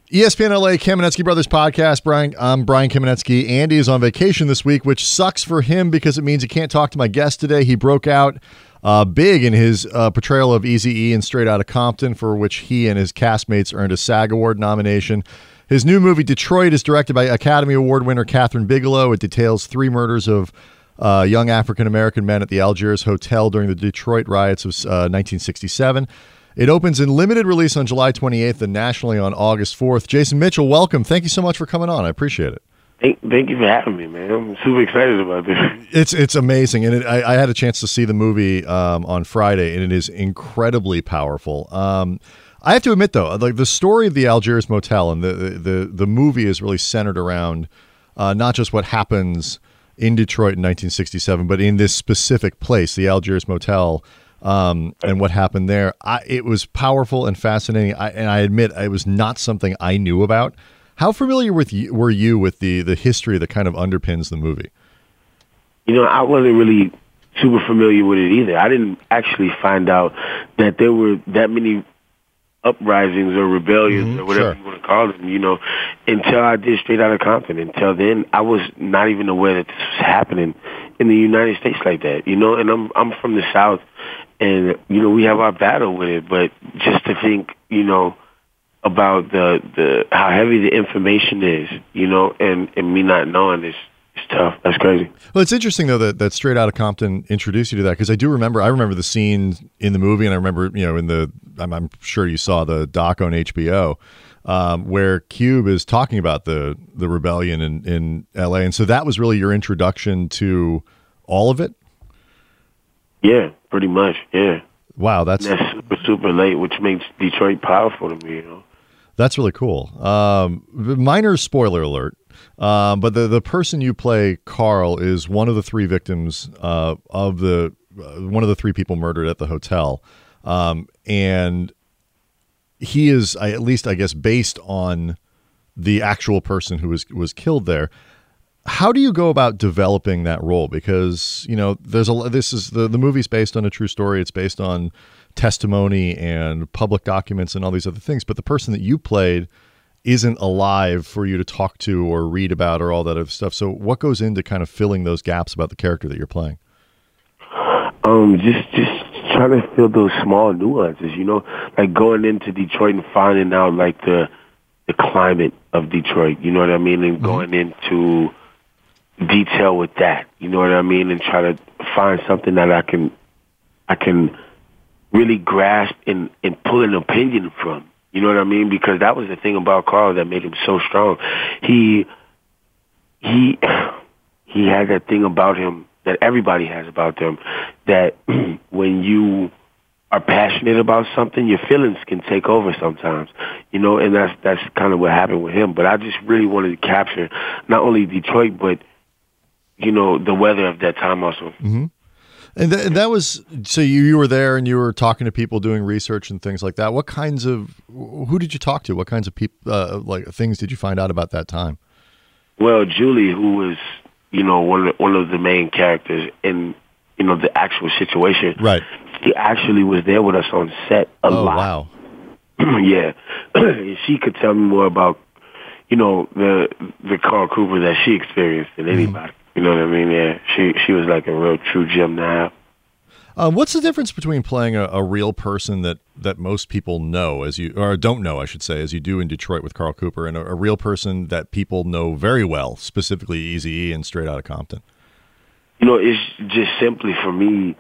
ESPN LA Kamenetsky Brothers podcast. I'm Brian Kamenetsky. Andy is on vacation this week, which sucks for him because it means he can't talk to my guest today. He broke out big in his portrayal of Eazy-E in Straight Outta Compton, for which he and his castmates earned a SAG Award nomination. His new movie, Detroit, is directed by Academy Award winner Kathryn Bigelow. It details 3 murders of young African-American men at the Algiers Hotel during the Detroit riots of 1967. It opens in limited release on July 28th and nationally on August 4th. Jason Mitchell, welcome. Thank you so much for coming on. I appreciate it. Thank you for having me, man. I'm super excited about this. It's amazing, and I had a chance to see the movie on Friday, and it is incredibly powerful. I have to admit, though, like the story of the Algiers Motel and the movie is really centered around not just what happens in Detroit in 1967, but in this specific place, the Algiers Motel. And what happened there. It was powerful and fascinating. I admit it was not something I knew about. How familiar were you with the history that kind of underpins the movie? You know, I wasn't really super familiar with it either. I didn't actually find out that there were that many uprisings or rebellions or whatever you want to call them, you know, until I did Straight Outta Compton. Until then, I was not even aware that this was happening in the United States like that, you know, and I'm from the South. And, you know, we have our battle with it, but just to think, you know, about the how heavy the information is, you know, and me not knowing it's tough. That's crazy. Well, it's interesting, though, that Straight Outta Compton introduced you to that, because I remember the scene in the movie, and I remember, you know, I'm sure you saw the doc on HBO, where Cube is talking about the rebellion in LA. And so that was really your introduction to all of it? Yeah, pretty much, yeah. Wow, that's super late, which makes Detroit powerful to me, you know. That's really cool. Minor spoiler alert, but the person you play, Carl, is one of the 3 victims of one of the 3 people murdered at the hotel, and he is, at least I guess, based on the actual person who was killed there. How do you go about developing that role? Because, you know, the movie's based on a true story. It's based on testimony and public documents and all these other things. But the person that you played isn't alive for you to talk to or read about or all that other stuff. So what goes into kind of filling those gaps about the character that you're playing? Just trying to fill those small nuances, you know, like going into Detroit and finding out like the climate of Detroit, you know what I mean? And going into detail with that, you know what I mean, and try to find something that I can really grasp and pull an opinion from, you know what I mean, because that was the thing about Carl that made him so strong. He had that thing about him that everybody has about them, that when you are passionate about something, your feelings can take over sometimes, you know, and that's kind of what happened with him. But I just really wanted to capture not only Detroit, but you know, the weather of that time also. Mm-hmm. And that was, so you were there and you were talking to people doing research and things like that. Who did you talk to? What kinds of people, like things did you find out about that time? Well, Julie, who was, you know, one of the main characters in, you know, the actual situation. Right. She actually was there with us on set a lot. Wow. Yeah. She could tell me more about, you know, the Carl Cooper that she experienced than anybody. You know what I mean? Yeah, she was like a real true gem to have. What's the difference between playing a real person that most people know, or don't know, I should say, as you do in Detroit with Carl Cooper, and a real person that people know very well, specifically Eazy-E and Straight Outta Compton? You know, it's just simply for me,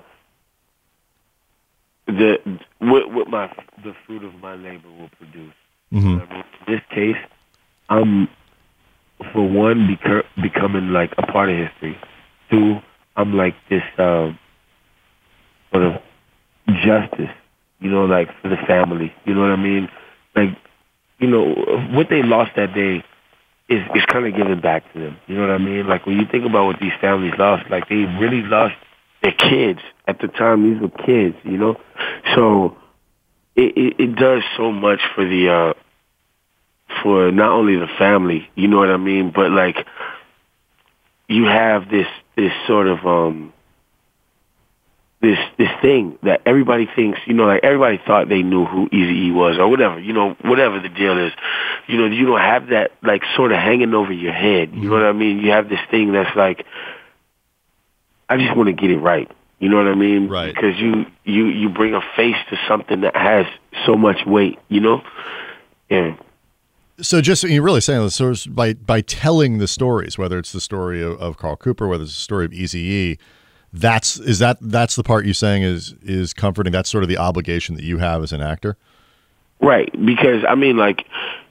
the fruit of my labor will produce. Mm-hmm. You know what I mean? In this case, I'm, for one, becoming like a part of history. 2, I'm like this sort of justice, you know, like for the family. You know what I mean? Like, you know, what they lost that day is kind of giving back to them. You know what I mean? Like when you think about what these families lost, like they really lost their kids. At the time, these were kids, you know? So it does so much for the for not only the family, you know what I mean, but like you have this sort of this thing that everybody thinks, you know, like everybody thought they knew who Eazy-E was or whatever, you know, whatever the deal is. you don't have that like sort of hanging over your head. You know what I mean? You have this thing that's like, I just want to get it right. You know what I mean? Right. Because you bring a face to something that has so much weight, Yeah. So just you're really saying this, so by telling the stories, whether it's the story of Carl Cooper, whether it's the story of Eazy-E, that's the part you're saying is comforting. That's sort of the obligation that you have as an actor. Right, because I mean, like,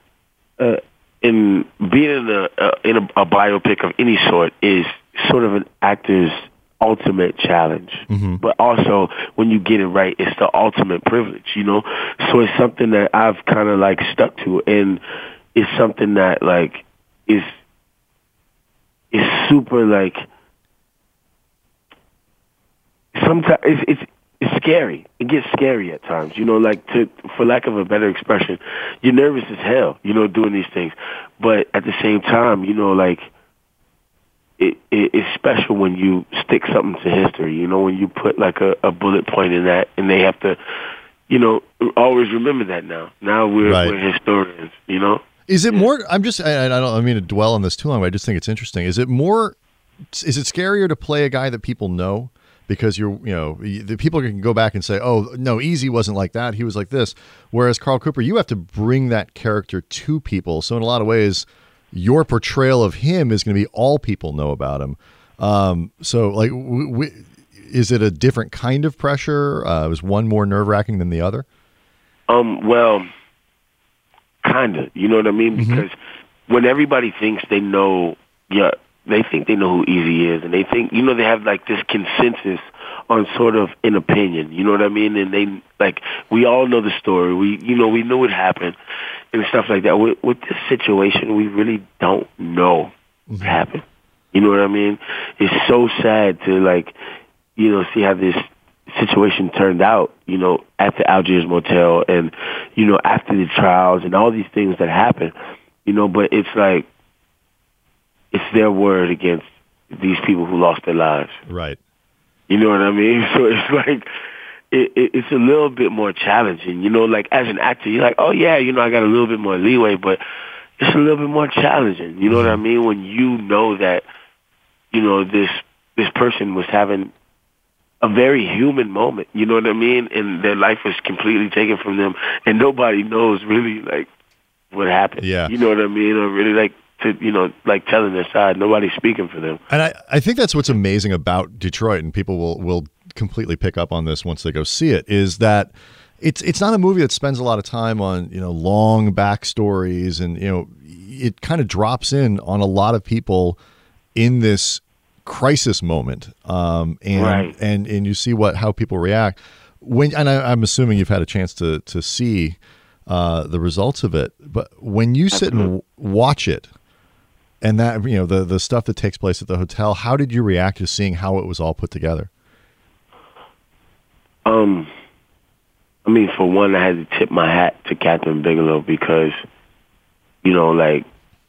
in being in a biopic of any sort is sort of an actor's ultimate challenge. Mm-hmm. But also, when you get it right, it's the ultimate privilege. So it's something that I've kind of like stuck to, and it's something that like is super like. Sometimes it's scary. It gets scary at times, like for lack of a better expression, you're nervous as hell, doing these things. But at the same time, like it's special when you stick something to history, when you put like a bullet point in that, and they have to, always remember that now. Now we're historians, Is it more, I don't mean to dwell on this too long, but I just think it's interesting. Is it scarier to play a guy that people know? Because the people can go back and say, oh, no, Eazy wasn't like that. He was like this. Whereas Carl Cooper, you have to bring that character to people. So in a lot of ways, your portrayal of him is going to be all people know about him. So like, is it a different kind of pressure? Is one more nerve wracking than the other? Well, kind of, you know what I mean? Mm-hmm. Because when everybody thinks they know, they think they know who Eazy is, and they think, they have like this consensus on sort of an opinion, you know what I mean? And they, like, we all know the story. We knew what happened and stuff like that. With this situation, we really don't know what happened. You know what I mean? It's so sad to like, see how this situation turned out, at the Algiers Motel and, after the trials and all these things that happened, but it's like, it's their word against these people who lost their lives. Right. You know what I mean? So it's like, it's a little bit more challenging. Like as an actor, you're like, oh yeah, I got a little bit more leeway, but it's a little bit more challenging. You know what I mean? When you know that, this person was having a very human moment, you know what I mean? And their life was completely taken from them, and nobody knows really like what happened. Yeah. You know what I mean? Or really like, to, like telling their side. Nobody's speaking for them. And I think that's what's amazing about Detroit, and people will completely pick up on this once they go see it, is that it's not a movie that spends a lot of time on, long backstories, and, it kind of drops in on a lot of people in this crisis moment. And you see how people react I'm assuming you've had a chance to see the results of it, but when you sit and watch it, and that, the stuff that takes place at the hotel, how did you react to seeing how it was all put together? I mean, for one, I had to tip my hat to Catherine Bigelow because, like,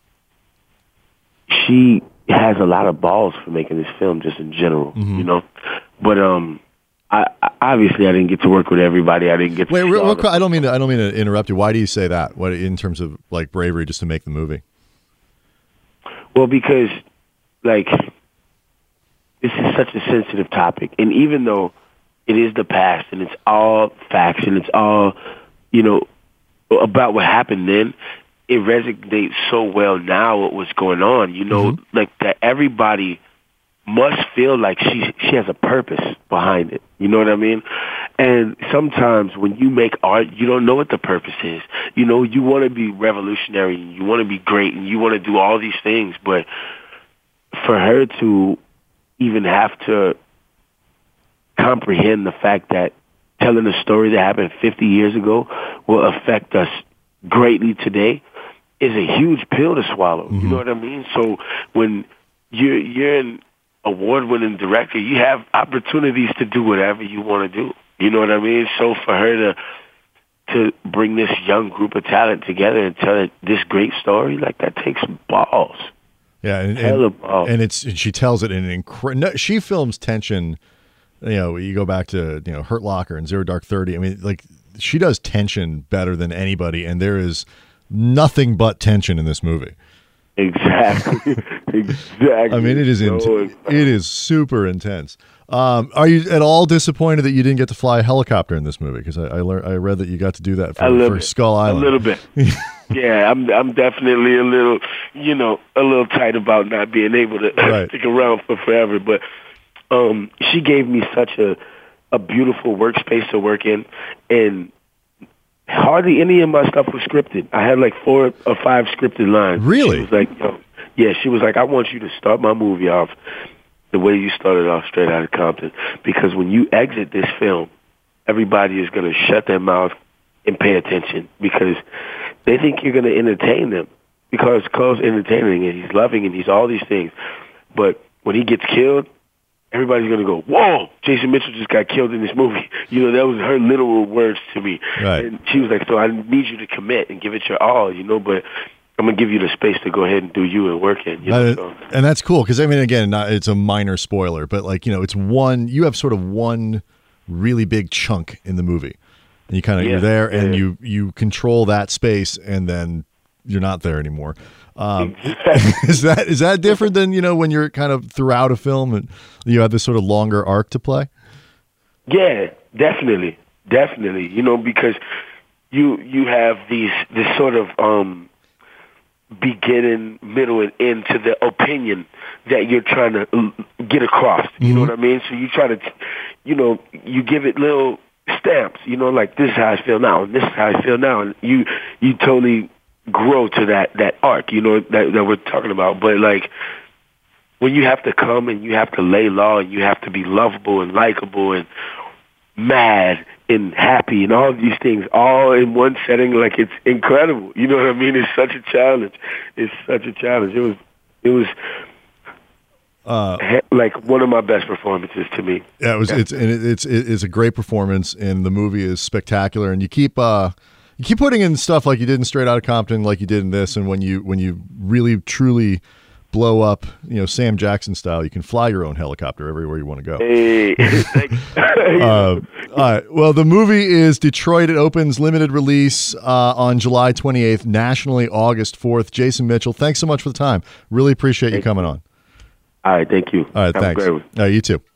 she has a lot of balls for making this film just in general, But I obviously didn't get to work with everybody. I didn't get to real quick, I don't mean to interrupt you. Why do you say that? What, in terms of like bravery just to make the movie? Well, because, like, this is such a sensitive topic. And even though it is the past and it's all facts and it's all, about what happened then, it resonates so well now what was going on, like that everybody must feel like she has a purpose behind it. You know what I mean? And sometimes when you make art, you don't know what the purpose is. You want to be revolutionary, and you want to be great, and you want to do all these things. But for her to even have to comprehend the fact that telling a story that happened 50 years ago will affect us greatly today is a huge pill to swallow. You know what I mean? So when you're an award-winning director, you have opportunities to do whatever you want to do. You know what I mean? So for her to bring this young group of talent together and tell this great story, like, that takes balls. Yeah, and she tells it in an incredible. She films tension. You go back to Hurt Locker and Zero Dark 30. I mean, like, she does tension better than anybody, and there is nothing but tension in this movie. Exactly. Exactly. I mean, it is super intense. Are you at all disappointed that you didn't get to fly a helicopter in this movie? Because I read that you got to do that for Skull Island. A little bit. Yeah, I'm definitely a little tight about not being able to stick around for forever. But she gave me such a beautiful workspace to work in, and hardly any of my stuff was scripted. I had like 4 or 5 scripted lines. Really? She was like, she was like, I want you to start my movie off the way you started off, Straight Outta Compton, because when you exit this film, everybody is going to shut their mouth and pay attention because they think you're going to entertain them, because Cole's entertaining and he's loving and he's all these things. But when he gets killed, everybody's going to go, whoa, Jason Mitchell just got killed in this movie. That was her literal words to me. Right. And she was like, so I need you to commit and give it your all, but I'm going to give you the space to go ahead and do you and work in. And that's cool because, I mean, again, it's a minor spoiler, but it's you have sort of one really big chunk in the movie. And you kind of, you're there and you control that space and then you're not there anymore. Is that different than, when you're kind of throughout a film and you have this sort of longer arc to play? Yeah, definitely. Because you have this sort of beginning, middle, and end to the opinion that you're trying to get across. You know what I mean? So you try to, you give it little stamps, like this is how I feel now, and this is how I feel now, and you totally grow to that arc, that we're talking about. But like when you have to come and you have to lay low and you have to be lovable and likable and mad and happy and all these things all in one setting, like it's incredible. You know what I mean? It's such a challenge. It was like one of my best performances to me. Yeah, it's a great performance, and the movie is spectacular. And you keep putting in stuff like you did in Straight Outta Compton, like you did in this, and when you really truly blow up, Sam Jackson style, you can fly your own helicopter everywhere you want to go. Hey, all right. Well, the movie is Detroit. It opens limited release on July 28th, nationally August 4th. Jason Mitchell, thanks so much for the time. Really appreciate you coming on. All right, thank you. All right, thanks. All right, you too.